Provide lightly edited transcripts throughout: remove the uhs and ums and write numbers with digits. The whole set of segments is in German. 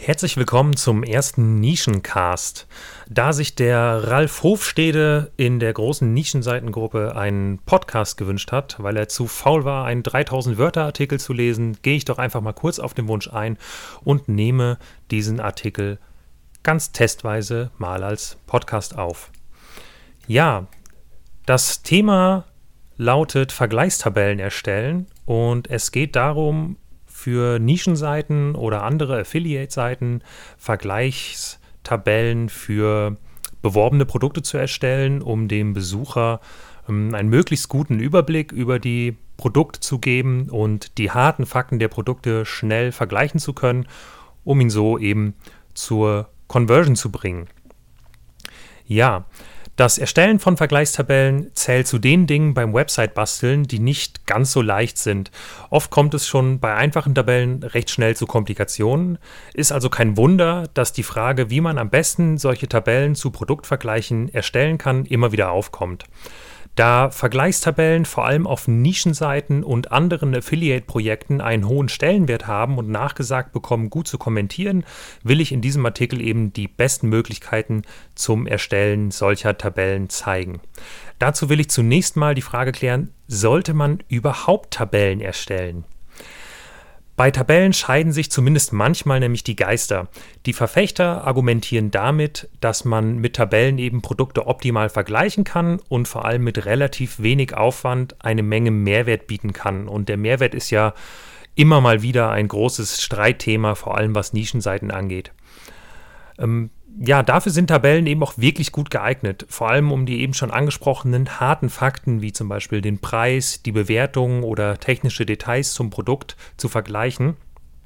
Herzlich willkommen zum ersten Nischencast. Da sich der Ralf Hofstede in der großen Nischenseitengruppe einen Podcast gewünscht hat, weil er zu faul war, einen 3000-Wörter-Artikel zu lesen, gehe ich doch einfach mal kurz auf den Wunsch ein und nehme diesen Artikel ganz testweise mal als Podcast auf. Ja, das Thema lautet Vergleichstabellen erstellen und es geht darum, für Nischenseiten oder andere Affiliate-Seiten Vergleichstabellen für beworbene Produkte zu erstellen, um dem Besucher einen möglichst guten Überblick über die Produkte zu geben und die harten Fakten der Produkte schnell vergleichen zu können, um ihn so eben zur Conversion zu bringen. Ja, das Erstellen von Vergleichstabellen zählt zu den Dingen beim Website-Basteln, die nicht ganz so leicht sind. Oft kommt es schon bei einfachen Tabellen recht schnell zu Komplikationen. Ist also kein Wunder, dass die Frage, wie man am besten solche Tabellen zu Produktvergleichen erstellen kann, immer wieder aufkommt. Da Vergleichstabellen vor allem auf Nischenseiten und anderen Affiliate-Projekten einen hohen Stellenwert haben und nachgesagt bekommen, gut zu kommentieren, will ich in diesem Artikel eben die besten Möglichkeiten zum Erstellen solcher Tabellen zeigen. Dazu will ich zunächst mal die Frage klären, sollte man überhaupt Tabellen erstellen? Bei Tabellen scheiden sich zumindest manchmal nämlich die Geister. Die Verfechter argumentieren damit, dass man mit Tabellen eben Produkte optimal vergleichen kann und vor allem mit relativ wenig Aufwand eine Menge Mehrwert bieten kann. Und der Mehrwert ist ja immer mal wieder ein großes Streitthema, vor allem was Nischenseiten angeht. Dafür sind Tabellen eben auch wirklich gut geeignet, vor allem um die eben schon angesprochenen harten Fakten wie zum Beispiel den Preis, die Bewertung oder technische Details zum Produkt zu vergleichen.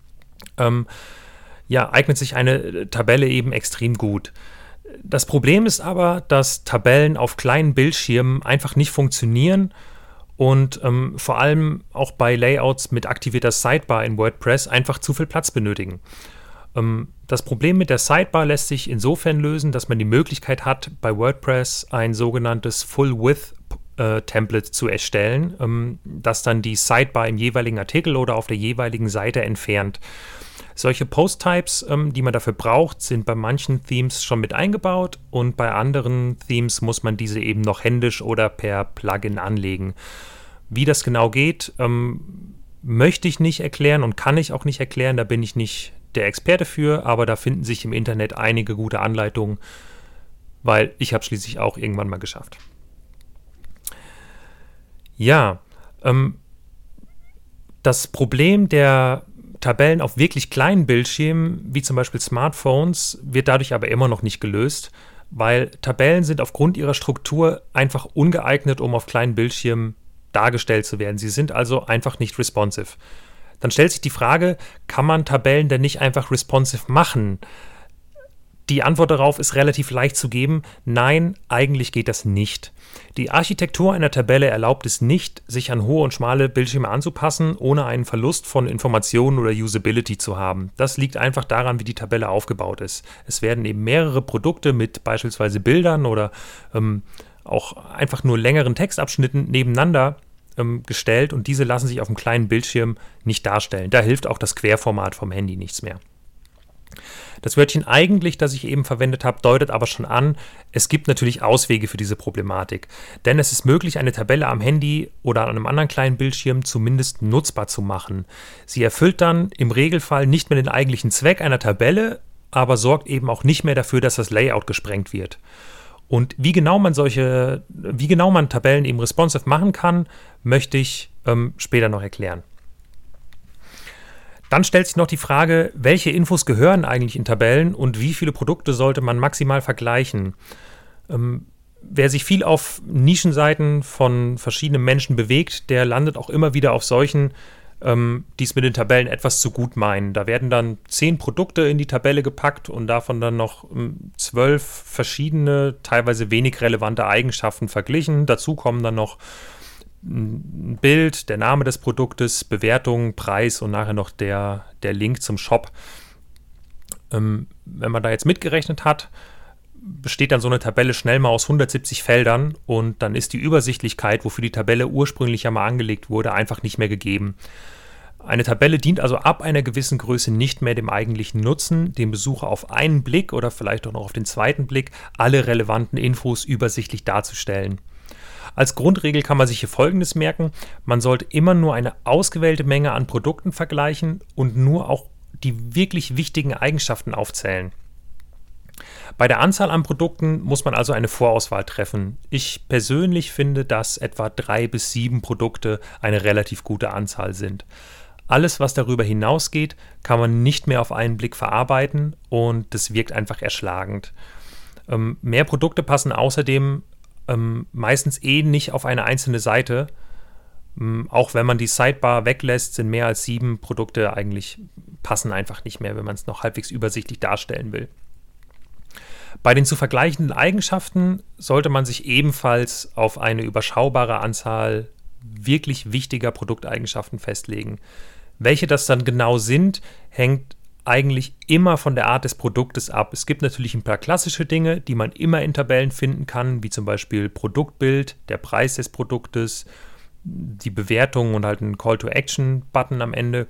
Eignet sich eine Tabelle eben extrem gut. Das Problem ist aber, dass Tabellen auf kleinen Bildschirmen einfach nicht funktionieren und vor allem auch bei Layouts mit aktivierter Sidebar in WordPress einfach zu viel Platz benötigen. Das Problem mit der Sidebar lässt sich insofern lösen, dass man die Möglichkeit hat, bei WordPress ein sogenanntes Full-Width-Template zu erstellen, das dann die Sidebar im jeweiligen Artikel oder auf der jeweiligen Seite entfernt. Solche Post-Types, die man dafür braucht, sind bei manchen Themes schon mit eingebaut und bei anderen Themes muss man diese eben noch händisch oder per Plugin anlegen. Wie das genau geht, möchte ich nicht erklären und kann ich auch nicht erklären, da bin ich nicht der Experte für, aber da finden sich im Internet einige gute Anleitungen, weil ich habe schließlich auch irgendwann mal geschafft. Ja, das Problem der Tabellen auf wirklich kleinen Bildschirmen, wie zum Beispiel Smartphones, wird dadurch aber immer noch nicht gelöst, weil Tabellen sind aufgrund ihrer Struktur einfach ungeeignet, um auf kleinen Bildschirmen dargestellt zu werden. Sie sind also einfach nicht responsive. Dann stellt sich die Frage, kann man Tabellen denn nicht einfach responsive machen? Die Antwort darauf ist relativ leicht zu geben. Nein, eigentlich geht das nicht. Die Architektur einer Tabelle erlaubt es nicht, sich an hohe und schmale Bildschirme anzupassen, ohne einen Verlust von Informationen oder Usability zu haben. Das liegt einfach daran, wie die Tabelle aufgebaut ist. Es werden eben mehrere Produkte mit beispielsweise Bildern oder auch einfach nur längeren Textabschnitten nebeneinander gestellt und diese lassen sich auf einem kleinen Bildschirm nicht darstellen. Da hilft auch das Querformat vom Handy nichts mehr. Das Wörtchen eigentlich, das ich eben verwendet habe, deutet aber schon an, es gibt natürlich Auswege für diese Problematik. Denn es ist möglich, eine Tabelle am Handy oder an einem anderen kleinen Bildschirm zumindest nutzbar zu machen. Sie erfüllt dann im Regelfall nicht mehr den eigentlichen Zweck einer Tabelle, aber sorgt eben auch nicht mehr dafür, dass das Layout gesprengt wird. Und wie genau man Tabellen eben responsive machen kann, möchte ich später noch erklären. Dann stellt sich noch die Frage, welche Infos gehören eigentlich in Tabellen und wie viele Produkte sollte man maximal vergleichen? Wer sich viel auf Nischenseiten von verschiedenen Menschen bewegt, der landet auch immer wieder auf solchen, die es mit den Tabellen etwas zu gut meinen. Da werden dann 10 Produkte in die Tabelle gepackt und davon dann noch 12 verschiedene, teilweise wenig relevante Eigenschaften verglichen. Dazu kommen dann noch ein Bild, der Name des Produktes, Bewertung, Preis und nachher noch der Link zum Shop. Wenn man da jetzt mitgerechnet hat, besteht dann so eine Tabelle schnell mal aus 170 Feldern und dann ist die Übersichtlichkeit, wofür die Tabelle ursprünglich ja mal angelegt wurde, einfach nicht mehr gegeben. Eine Tabelle dient also ab einer gewissen Größe nicht mehr dem eigentlichen Nutzen, dem Besucher auf einen Blick oder vielleicht auch noch auf den zweiten Blick alle relevanten Infos übersichtlich darzustellen. Als Grundregel kann man sich hier Folgendes merken: Man sollte immer nur eine ausgewählte Menge an Produkten vergleichen und nur auch die wirklich wichtigen Eigenschaften aufzählen. Bei der Anzahl an Produkten muss man also eine Vorauswahl treffen. Ich persönlich finde, dass etwa 3 bis 7 Produkte eine relativ gute Anzahl sind. Alles, was darüber hinausgeht, kann man nicht mehr auf einen Blick verarbeiten und das wirkt einfach erschlagend. Mehr Produkte passen außerdem meistens nicht auf eine einzelne Seite. Auch wenn man die Sidebar weglässt, sind mehr als 7 Produkte eigentlich passen einfach nicht mehr, wenn man es noch halbwegs übersichtlich darstellen will. Bei den zu vergleichenden Eigenschaften sollte man sich ebenfalls auf eine überschaubare Anzahl wirklich wichtiger Produkteigenschaften festlegen. Welche das dann genau sind, hängt eigentlich immer von der Art des Produktes ab. Es gibt natürlich ein paar klassische Dinge, die man immer in Tabellen finden kann, wie zum Beispiel Produktbild, der Preis des Produktes, die Bewertung und halt ein Call-to-Action-Button am Ende.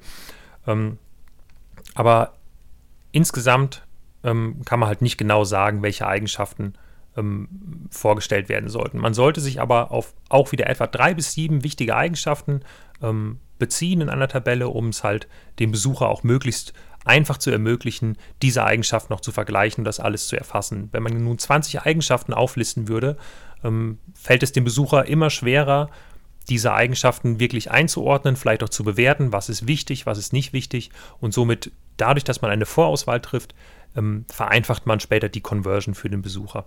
Aber insgesamt kann man halt nicht genau sagen, welche Eigenschaften vorgestellt werden sollten. Man sollte sich aber auf auch wieder etwa 3 bis 7 wichtige Eigenschaften beziehen in einer Tabelle, um es halt dem Besucher auch möglichst einfach zu ermöglichen, diese Eigenschaften noch zu vergleichen und das alles zu erfassen. Wenn man nun 20 Eigenschaften auflisten würde, fällt es dem Besucher immer schwerer, diese Eigenschaften wirklich einzuordnen, vielleicht auch zu bewerten, was ist wichtig, was ist nicht wichtig, und somit dadurch, dass man eine Vorauswahl trifft, vereinfacht man später die Conversion für den Besucher.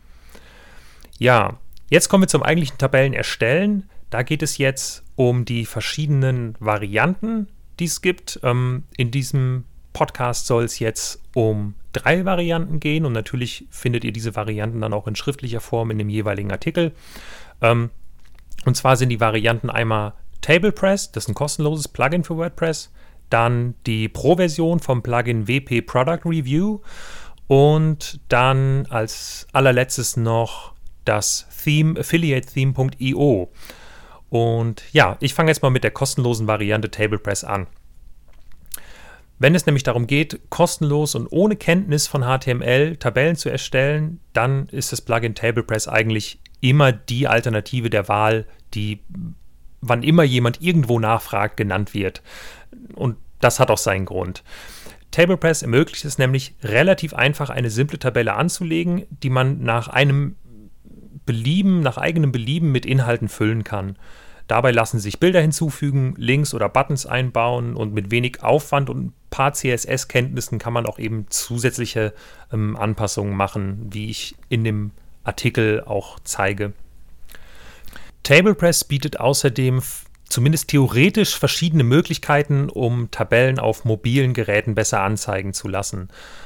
Ja, jetzt kommen wir zum eigentlichen Tabellenerstellen. Da geht es jetzt um die verschiedenen Varianten, die es gibt. In diesem Podcast soll es jetzt um 3 Varianten gehen und natürlich findet ihr diese Varianten dann auch in schriftlicher Form in dem jeweiligen Artikel. Und zwar sind die Varianten einmal TablePress, das ist ein kostenloses Plugin für WordPress, dann die Pro-Version vom Plugin WP Product Review und dann als allerletztes noch das Theme affiliatetheme.io. Und ja, ich fange jetzt mal mit der kostenlosen Variante TablePress an. Wenn es nämlich darum geht, kostenlos und ohne Kenntnis von HTML Tabellen zu erstellen, dann ist das Plugin TablePress eigentlich immer die Alternative der Wahl, die, wann immer jemand irgendwo nachfragt, genannt wird. Und das hat auch seinen Grund. TablePress ermöglicht es nämlich relativ einfach, eine simple Tabelle anzulegen, die man nach eigenem Belieben mit Inhalten füllen kann. Dabei lassen sich Bilder hinzufügen, Links oder Buttons einbauen und mit wenig Aufwand und ein paar CSS-Kenntnissen kann man auch eben zusätzliche Anpassungen machen, wie ich in dem Artikel auch zeige. TablePress bietet außerdem zumindest theoretisch verschiedene Möglichkeiten, um Tabellen auf mobilen Geräten besser anzeigen zu lassen.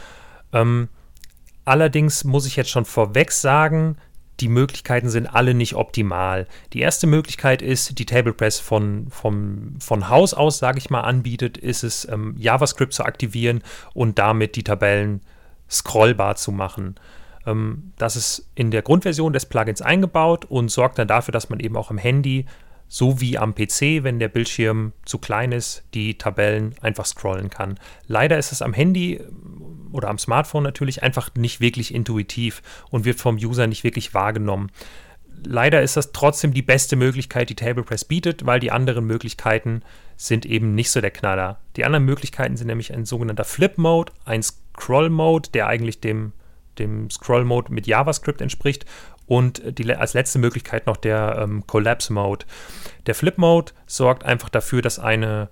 Allerdings muss ich jetzt schon vorweg sagen, die Möglichkeiten sind alle nicht optimal. Die erste Möglichkeit ist, die TablePress von Haus aus, sage ich mal, anbietet, ist es, JavaScript zu aktivieren und damit die Tabellen scrollbar zu machen. Das ist in der Grundversion des Plugins eingebaut und sorgt dann dafür, dass man eben auch am Handy sowie am PC, wenn der Bildschirm zu klein ist, die Tabellen einfach scrollen kann. Leider ist es am Handy oder am Smartphone natürlich einfach nicht wirklich intuitiv und wird vom User nicht wirklich wahrgenommen. Leider ist das trotzdem die beste Möglichkeit, die TablePress bietet, weil die anderen Möglichkeiten sind eben nicht so der Knaller. Die anderen Möglichkeiten sind nämlich ein sogenannter Flip-Mode, ein Scroll-Mode, der eigentlich dem Scroll-Mode mit JavaScript entspricht, und als letzte Möglichkeit noch der Collapse-Mode. Der Flip-Mode sorgt einfach dafür, dass eine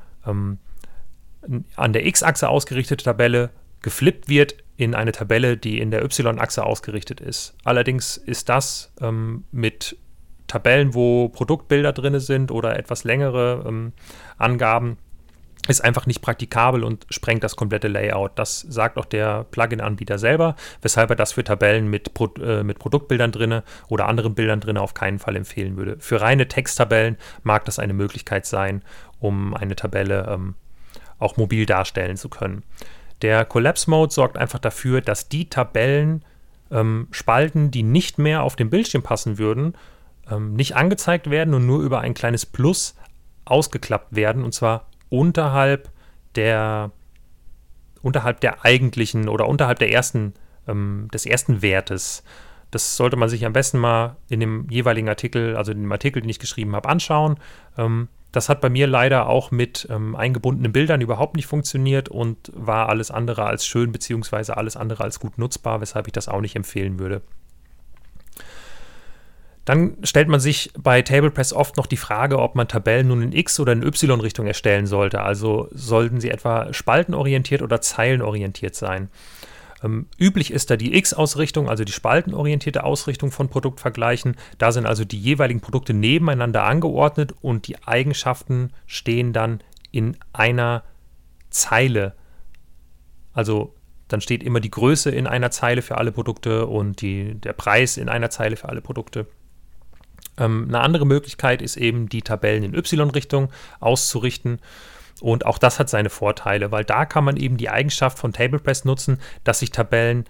an der X-Achse ausgerichtete Tabelle geflippt wird in eine Tabelle, die in der Y-Achse ausgerichtet ist. Allerdings ist das mit Tabellen, wo Produktbilder drin sind oder etwas längere Angaben, ist einfach nicht praktikabel und sprengt das komplette Layout. Das sagt auch der Plugin-Anbieter selber, weshalb er das für Tabellen mit Produktbildern drin oder anderen Bildern drin auf keinen Fall empfehlen würde. Für reine Texttabellen mag das eine Möglichkeit sein, um eine Tabelle auch mobil darstellen zu können. Der Collapse-Mode sorgt einfach dafür, dass die Tabellen Spalten, die nicht mehr auf dem Bildschirm passen würden, nicht angezeigt werden und nur über ein kleines Plus ausgeklappt werden, und zwar unterhalb der eigentlichen oder unterhalb des ersten Wertes. Das sollte man sich am besten mal in dem jeweiligen Artikel, also in dem Artikel, den ich geschrieben habe, anschauen. Das hat bei mir leider auch mit eingebundenen Bildern überhaupt nicht funktioniert und war alles andere als schön, beziehungsweise alles andere als gut nutzbar, weshalb ich das auch nicht empfehlen würde. Dann stellt man sich bei TablePress oft noch die Frage, ob man Tabellen nun in X- oder in Y-Richtung erstellen sollte. Also sollten sie etwa spaltenorientiert oder zeilenorientiert sein. Üblich ist da die X-Ausrichtung, also die spaltenorientierte Ausrichtung von Produktvergleichen. Da sind also die jeweiligen Produkte nebeneinander angeordnet und die Eigenschaften stehen dann in einer Zeile. Also dann steht immer die Größe in einer Zeile für alle Produkte und der Preis in einer Zeile für alle Produkte. Eine andere Möglichkeit ist eben, die Tabellen in Y-Richtung auszurichten. Und auch das hat seine Vorteile, weil da kann man eben die Eigenschaft von TablePress nutzen, dass sich Tabellen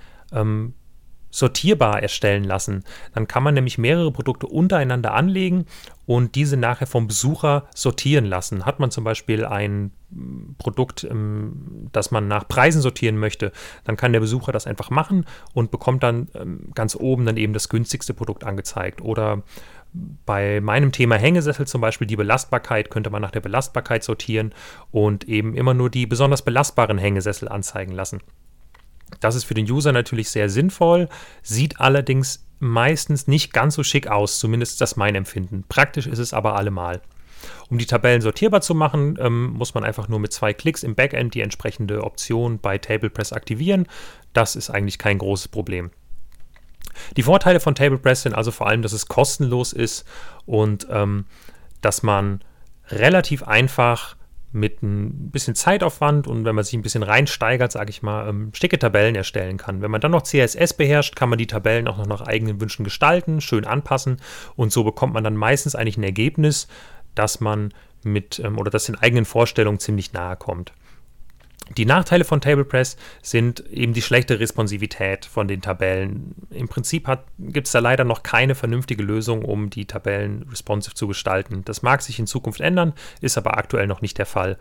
sortierbar erstellen lassen. Dann kann man nämlich mehrere Produkte untereinander anlegen und diese nachher vom Besucher sortieren lassen. Hat man zum Beispiel ein Produkt, das man nach Preisen sortieren möchte, dann kann der Besucher das einfach machen und bekommt dann ganz oben dann eben das günstigste Produkt angezeigt. Oder bei meinem Thema Hängesessel zum Beispiel die Belastbarkeit, könnte man nach der Belastbarkeit sortieren und eben immer nur die besonders belastbaren Hängesessel anzeigen lassen. Das ist für den User natürlich sehr sinnvoll, sieht allerdings meistens nicht ganz so schick aus, zumindest ist das mein Empfinden. Praktisch ist es aber allemal. Um die Tabellen sortierbar zu machen, muss man einfach nur mit 2 Klicks im Backend die entsprechende Option bei TablePress aktivieren. Das ist eigentlich kein großes Problem. Die Vorteile von TablePress sind also vor allem, dass es kostenlos ist und dass man relativ einfach mit ein bisschen Zeitaufwand und wenn man sich ein bisschen reinsteigert, sage ich mal, schicke Tabellen erstellen kann. Wenn man dann noch CSS beherrscht, kann man die Tabellen auch noch nach eigenen Wünschen gestalten, schön anpassen und so bekommt man dann meistens eigentlich ein Ergebnis, dass man das den eigenen Vorstellungen ziemlich nahe kommt. Die Nachteile von TablePress sind eben die schlechte Responsivität von den Tabellen. Im Prinzip gibt es da leider noch keine vernünftige Lösung, um die Tabellen responsive zu gestalten. Das mag sich in Zukunft ändern, ist aber aktuell noch nicht der Fall.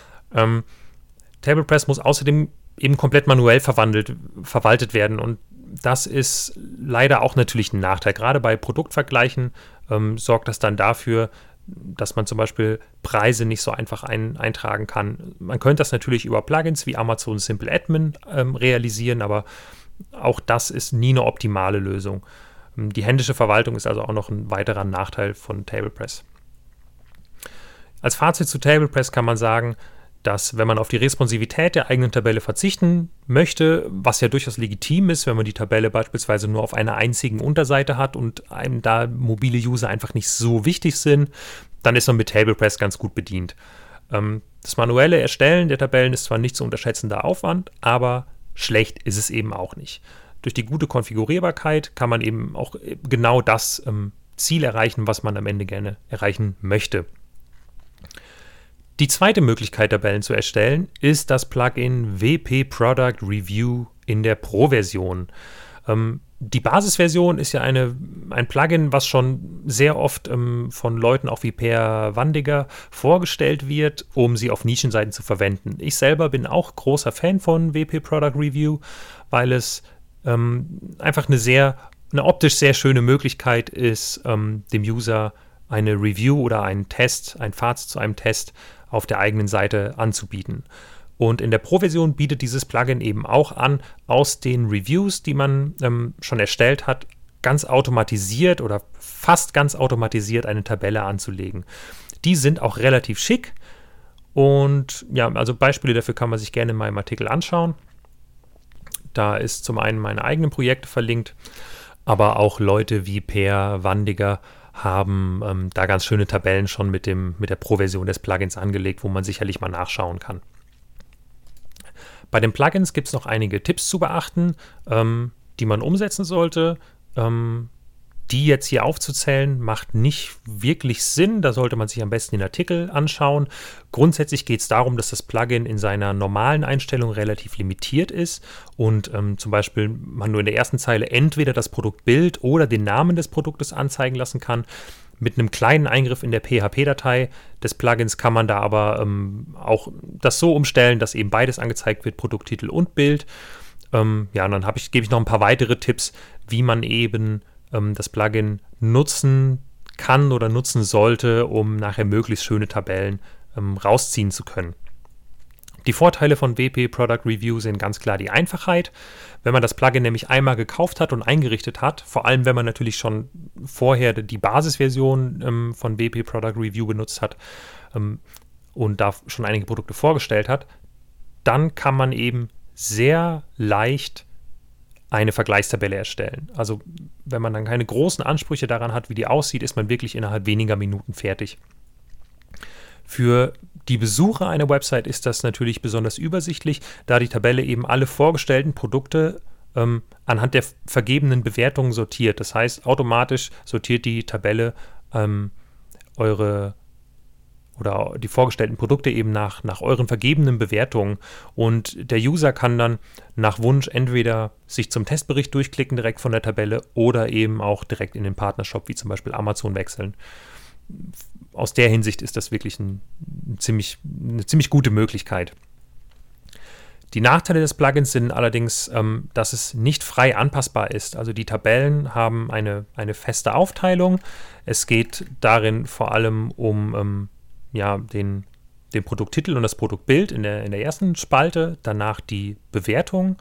TablePress muss außerdem eben komplett manuell verwaltet werden und das ist leider auch natürlich ein Nachteil. Gerade bei Produktvergleichen sorgt das dann dafür, dass man zum Beispiel Preise nicht so einfach eintragen kann. Man könnte das natürlich über Plugins wie Amazon Simple Admin realisieren, aber auch das ist nie eine optimale Lösung. Die händische Verwaltung ist also auch noch ein weiterer Nachteil von TablePress. Als Fazit zu TablePress kann man sagen, dass wenn man auf die Responsivität der eigenen Tabelle verzichten möchte, was ja durchaus legitim ist, wenn man die Tabelle beispielsweise nur auf einer einzigen Unterseite hat und einem da mobile User einfach nicht so wichtig sind, dann ist man mit TablePress ganz gut bedient. Das manuelle Erstellen der Tabellen ist zwar nicht zu unterschätzender Aufwand, aber schlecht ist es eben auch nicht. Durch die gute Konfigurierbarkeit kann man eben auch genau das Ziel erreichen, was man am Ende gerne erreichen möchte. Die zweite Möglichkeit, Tabellen zu erstellen, ist das Plugin WP Product Review in der Pro-Version. Die Basisversion ist ja ein Plugin, was schon sehr oft von Leuten auch wie Per Wandiger vorgestellt wird, um sie auf Nischenseiten zu verwenden. Ich selber bin auch großer Fan von WP Product Review, weil es einfach eine optisch sehr schöne Möglichkeit ist, dem User eine Review oder ein Fazit zu einem Test auf der eigenen Seite anzubieten. Und in der Pro-Version bietet dieses Plugin eben auch an, aus den Reviews, die man schon erstellt hat, ganz automatisiert oder fast ganz automatisiert eine Tabelle anzulegen. Die sind auch relativ schick und ja, also Beispiele dafür kann man sich gerne in meinem Artikel anschauen. Da ist zum einen meine eigenen Projekte verlinkt, aber auch Leute wie Per Wandiger haben da ganz schöne Tabellen schon mit der Pro-Version des Plugins angelegt, wo man sicherlich mal nachschauen kann. Bei den Plugins gibt es noch einige Tipps zu beachten, die man umsetzen sollte. Die jetzt hier aufzuzählen, macht nicht wirklich Sinn. Da sollte man sich am besten den Artikel anschauen. Grundsätzlich geht es darum, dass das Plugin in seiner normalen Einstellung relativ limitiert ist und zum Beispiel man nur in der ersten Zeile entweder das Produktbild oder den Namen des Produktes anzeigen lassen kann. Mit einem kleinen Eingriff in der PHP-Datei des Plugins kann man da aber auch das so umstellen, dass eben beides angezeigt wird, Produkttitel und Bild. Und dann gebe ich noch ein paar weitere Tipps, wie man eben das Plugin nutzen kann oder nutzen sollte, um nachher möglichst schöne Tabellen rausziehen zu können. Die Vorteile von WP Product Review sind ganz klar die Einfachheit. Wenn man das Plugin nämlich einmal gekauft hat und eingerichtet hat, vor allem wenn man natürlich schon vorher die Basisversion von WP Product Review benutzt hat und da schon einige Produkte vorgestellt hat, dann kann man eben sehr leicht eine Vergleichstabelle erstellen. Also wenn man dann keine großen Ansprüche daran hat, wie die aussieht, ist man wirklich innerhalb weniger Minuten fertig. Für die Besucher einer Website ist das natürlich besonders übersichtlich, da die Tabelle eben alle vorgestellten Produkte anhand der vergebenen Bewertungen sortiert. Das heißt, automatisch sortiert die Tabelle die vorgestellten Produkte eben nach euren vergebenen Bewertungen, und der User kann dann nach Wunsch entweder sich zum Testbericht durchklicken direkt von der Tabelle oder eben auch direkt in den Partnershop wie zum Beispiel Amazon wechseln. Aus der Hinsicht ist das wirklich eine ziemlich gute Möglichkeit. Die Nachteile des Plugins sind allerdings, dass es nicht frei anpassbar ist. Also die Tabellen haben eine feste Aufteilung. Es geht darin vor allem um den Produkttitel und das Produktbild in der ersten Spalte, danach die Bewertung,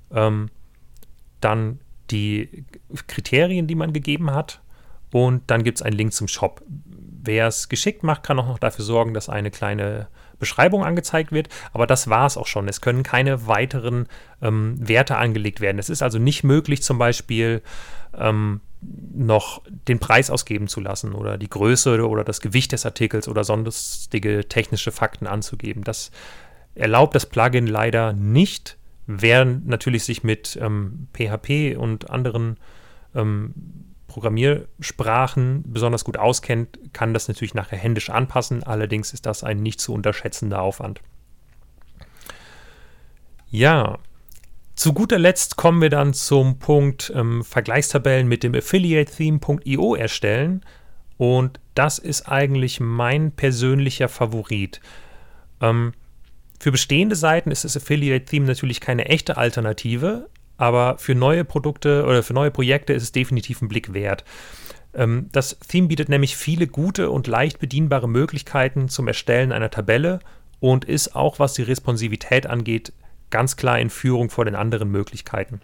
dann die Kriterien, die man gegeben hat, und dann gibt es einen Link zum Shop. Wer es geschickt macht, kann auch noch dafür sorgen, dass eine kleine Beschreibung angezeigt wird, aber das war es auch schon. Es können keine weiteren Werte angelegt werden. Es ist also nicht möglich, zum Beispiel noch den Preis ausgeben zu lassen oder die Größe oder das Gewicht des Artikels oder sonstige technische Fakten anzugeben. Das erlaubt das Plugin leider nicht. Wer natürlich sich mit PHP und anderen Programmiersprachen besonders gut auskennt, kann das natürlich nachher händisch anpassen. Allerdings ist das ein nicht zu unterschätzender Aufwand. Ja, zu guter Letzt kommen wir dann zum Punkt Vergleichstabellen mit dem Affiliate-Theme.io erstellen. Und das ist eigentlich mein persönlicher Favorit. Für bestehende Seiten ist das Affiliate-Theme natürlich keine echte Alternative, aber für neue Produkte oder für neue Projekte ist es definitiv ein Blick wert. Das Theme bietet nämlich viele gute und leicht bedienbare Möglichkeiten zum Erstellen einer Tabelle und ist auch, was die Responsivität angeht, ganz klar in Führung vor den anderen Möglichkeiten.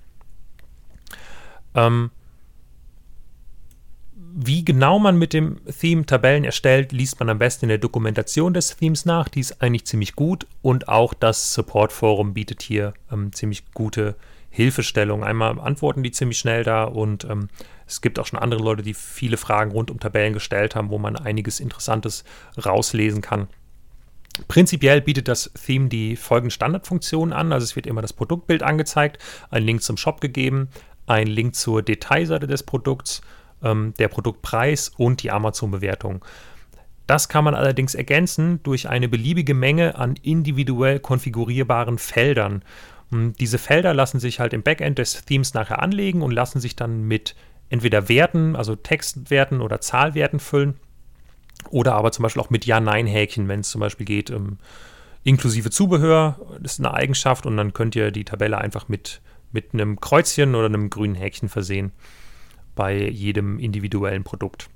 Wie genau man mit dem Theme Tabellen erstellt, liest man am besten in der Dokumentation des Themes nach. Die ist eigentlich ziemlich gut, und auch das Support-Forum bietet hier ziemlich gute Hilfestellung. Einmal antworten die ziemlich schnell da, und es gibt auch schon andere Leute, die viele Fragen rund um Tabellen gestellt haben, wo man einiges Interessantes rauslesen kann. Prinzipiell bietet das Theme die folgenden Standardfunktionen an. Also es wird immer das Produktbild angezeigt, ein Link zum Shop gegeben, ein Link zur Detailseite des Produkts, der Produktpreis und die Amazon-Bewertung. Das kann man allerdings ergänzen durch eine beliebige Menge an individuell konfigurierbaren Feldern. Diese Felder lassen sich halt im Backend des Themes nachher anlegen und lassen sich dann mit entweder Werten, also Textwerten oder Zahlwerten füllen, oder aber zum Beispiel auch mit Ja-Nein-Häkchen, wenn es zum Beispiel geht, inklusive Zubehör, das ist eine Eigenschaft, und dann könnt ihr die Tabelle einfach mit einem Kreuzchen oder einem grünen Häkchen versehen bei jedem individuellen Produkt.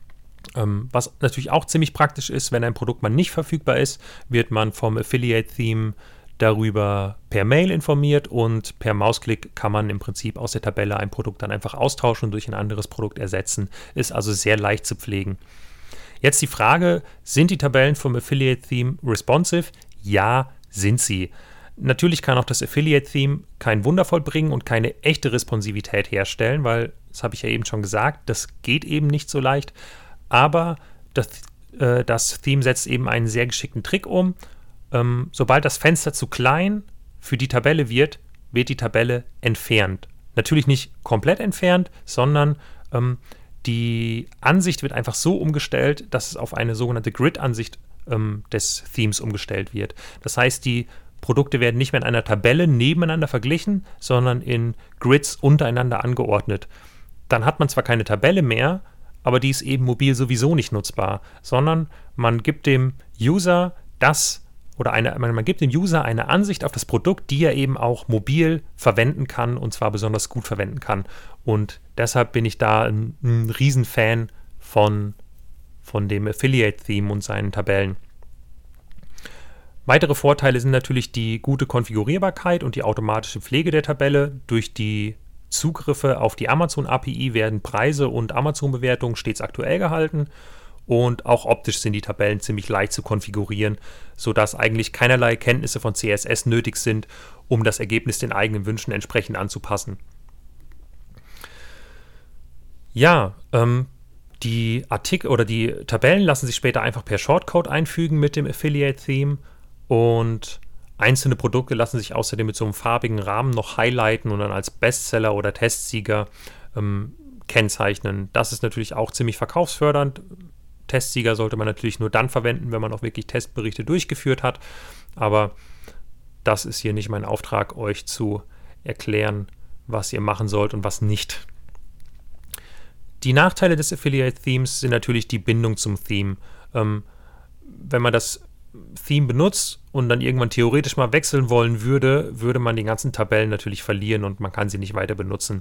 Was natürlich auch ziemlich praktisch ist, wenn ein Produkt mal nicht verfügbar ist, wird man vom Affiliate-Theme darüber per Mail informiert, und per Mausklick kann man im Prinzip aus der Tabelle ein Produkt dann einfach austauschen und durch ein anderes Produkt ersetzen. Ist also sehr leicht zu pflegen. Jetzt die Frage, sind die Tabellen vom Affiliate-Theme responsive? Ja, sind sie. Natürlich kann auch das Affiliate-Theme kein Wunder vollbringen und keine echte Responsivität herstellen, weil, das habe ich ja eben schon gesagt, das geht eben nicht so leicht. Aber das Theme setzt eben einen sehr geschickten Trick um. Sobald das Fenster zu klein für die Tabelle wird, wird die Tabelle entfernt. Natürlich nicht komplett entfernt, sondern die Ansicht wird einfach so umgestellt, dass es auf eine sogenannte Grid-Ansicht des Themes umgestellt wird. Das heißt, die Produkte werden nicht mehr in einer Tabelle nebeneinander verglichen, sondern in Grids untereinander angeordnet. Dann hat man zwar keine Tabelle mehr, aber die ist eben mobil sowieso nicht nutzbar, sondern man gibt dem User man gibt dem User eine Ansicht auf das Produkt, die er eben auch mobil verwenden kann und zwar besonders gut verwenden kann. Und deshalb bin ich da ein Riesenfan von dem Affiliate-Theme und seinen Tabellen. Weitere Vorteile sind natürlich die gute Konfigurierbarkeit und die automatische Pflege der Tabelle. Durch die Zugriffe auf die Amazon-API werden Preise und Amazon-Bewertungen stets aktuell gehalten. Und auch optisch sind die Tabellen ziemlich leicht zu konfigurieren, sodass eigentlich keinerlei Kenntnisse von CSS nötig sind, um das Ergebnis den eigenen Wünschen entsprechend anzupassen. Ja, die Artikel oder die Tabellen lassen sich später einfach per Shortcode einfügen mit dem Affiliate-Theme und einzelne Produkte lassen sich außerdem mit so einem farbigen Rahmen noch highlighten und dann als Bestseller oder Testsieger kennzeichnen. Das ist natürlich auch ziemlich verkaufsfördernd. Testsieger sollte man natürlich nur dann verwenden, wenn man auch wirklich Testberichte durchgeführt hat. Aber das ist hier nicht mein Auftrag, euch zu erklären, was ihr machen sollt und was nicht. Die Nachteile des Affiliate-Themes sind natürlich die Bindung zum Theme. Wenn man das Theme benutzt und dann irgendwann theoretisch mal wechseln wollen würde, würde man die ganzen Tabellen natürlich verlieren und man kann sie nicht weiter benutzen.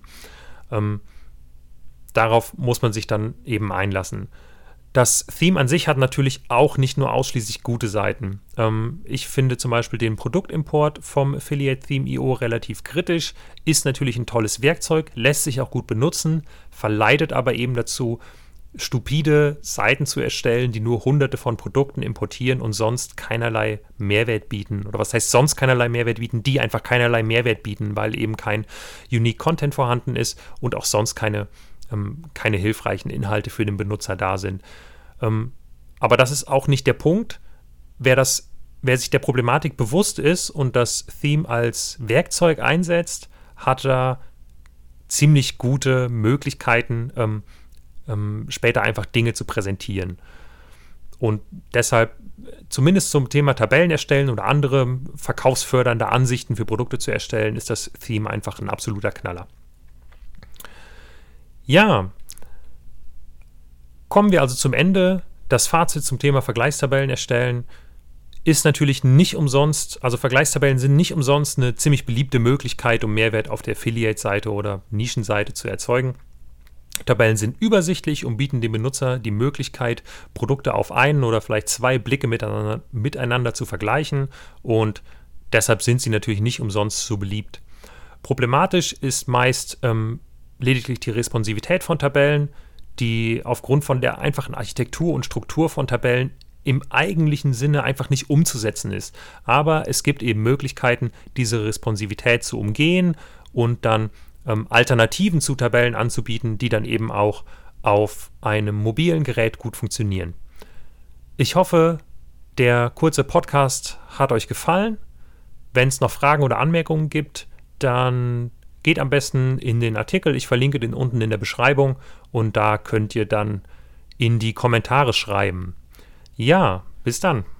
Darauf muss man sich dann eben einlassen. Das Theme an sich hat natürlich auch nicht nur ausschließlich gute Seiten. Ich finde zum Beispiel den Produktimport vom Affiliate-Theme.io relativ kritisch, ist natürlich ein tolles Werkzeug, lässt sich auch gut benutzen, verleitet aber eben dazu, stupide Seiten zu erstellen, die nur hunderte von Produkten importieren und sonst keinerlei Mehrwert bieten. Oder was heißt sonst keinerlei Mehrwert bieten? Die einfach keinerlei Mehrwert bieten, weil eben kein Unique Content vorhanden ist und auch sonst keine hilfreichen Inhalte für den Benutzer da sind. Aber das ist auch nicht der Punkt. Wer sich der Problematik bewusst ist und das Theme als Werkzeug einsetzt, hat da ziemlich gute Möglichkeiten, später einfach Dinge zu präsentieren. Und deshalb, zumindest zum Thema Tabellen erstellen oder andere verkaufsfördernde Ansichten für Produkte zu erstellen, ist das Theme einfach ein absoluter Knaller. Ja, kommen wir also zum Ende. Das Fazit zum Thema Vergleichstabellen erstellen ist natürlich nicht umsonst, also Vergleichstabellen sind nicht umsonst eine ziemlich beliebte Möglichkeit, um Mehrwert auf der Affiliate-Seite oder Nischenseite zu erzeugen. Tabellen sind übersichtlich und bieten dem Benutzer die Möglichkeit, Produkte auf einen oder vielleicht zwei Blicke miteinander zu vergleichen und deshalb sind sie natürlich nicht umsonst so beliebt. Problematisch ist meist lediglich die Responsivität von Tabellen, die aufgrund von der einfachen Architektur und Struktur von Tabellen im eigentlichen Sinne einfach nicht umzusetzen ist. Aber es gibt eben Möglichkeiten, diese Responsivität zu umgehen und dann Alternativen zu Tabellen anzubieten, die dann eben auch auf einem mobilen Gerät gut funktionieren. Ich hoffe, der kurze Podcast hat euch gefallen. Wenn es noch Fragen oder Anmerkungen gibt, dann geht am besten in den Artikel. Ich verlinke den unten in der Beschreibung und da könnt ihr dann in die Kommentare schreiben. Ja, bis dann.